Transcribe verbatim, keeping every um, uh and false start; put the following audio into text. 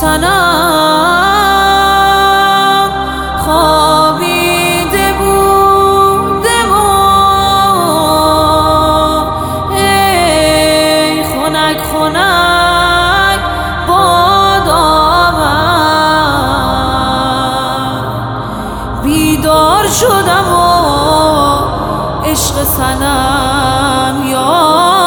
تنم خوابیده بودم و ای خنک خنک باد آمد، بیدار شدم و عشق صنم یاد